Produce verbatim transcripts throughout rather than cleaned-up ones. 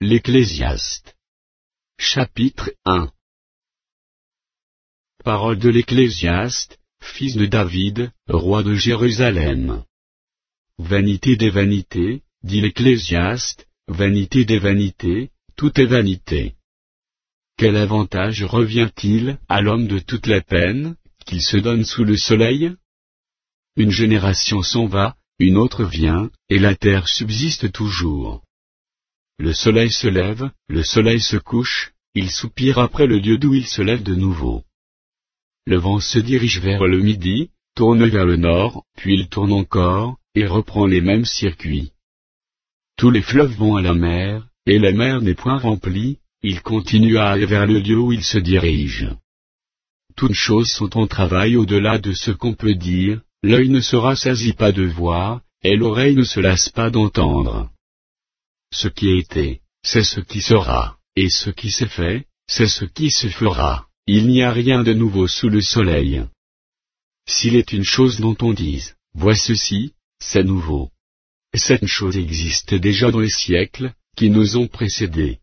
L'Ecclésiaste. Chapitre un. Parole de l'Ecclésiaste, fils de David, roi de Jérusalem. Vanité des vanités, dit l'Ecclésiaste, vanité des vanités, tout est vanité. Quel avantage revient-il à l'homme de toute la peine qu'il se donne sous le soleil? Une génération s'en va, une autre vient, et la terre subsiste toujours. Le soleil se lève, le soleil se couche, il soupire après le lieu d'où il se lève de nouveau. Le vent se dirige vers le midi, tourne vers le nord, puis il tourne encore, et reprend les mêmes circuits. Tous les fleuves vont à la mer, et la mer n'est point remplie, il continue à aller vers le lieu où il se dirige. Toutes choses sont en travail au-delà de ce qu'on peut dire, l'œil ne se rassasie pas de voir, et l'oreille ne se lasse pas d'entendre. Ce qui a été, c'est ce qui sera, et ce qui s'est fait, c'est ce qui se fera. Il n'y a rien de nouveau sous le soleil. S'il est une chose dont on dise, vois ceci, c'est nouveau. Cette chose existe déjà dans les siècles, qui nous ont précédés.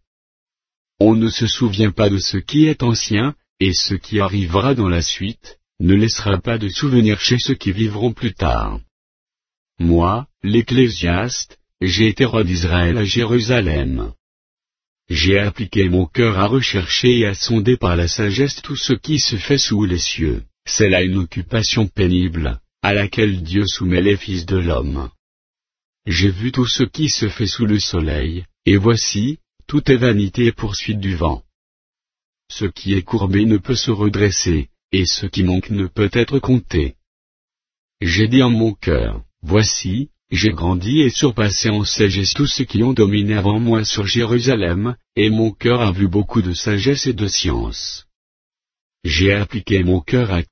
On ne se souvient pas de ce qui est ancien, et ce qui arrivera dans la suite, ne laissera pas de souvenir chez ceux qui vivront plus tard. Moi, l'Ecclésiaste, j'ai été roi d'Israël à Jérusalem. J'ai appliqué mon cœur à rechercher et à sonder par la sagesse tout ce qui se fait sous les cieux. C'est là une occupation pénible, à laquelle Dieu soumet les fils de l'homme. J'ai vu tout ce qui se fait sous le soleil, et voici, tout est vanité et poursuite du vent. Ce qui est courbé ne peut se redresser, et ce qui manque ne peut être compté. J'ai dit en mon cœur, voici, j'ai grandi et surpassé en sagesse tous ceux qui ont dominé avant moi sur Jérusalem, et mon cœur a vu beaucoup de sagesse et de science. J'ai appliqué mon cœur à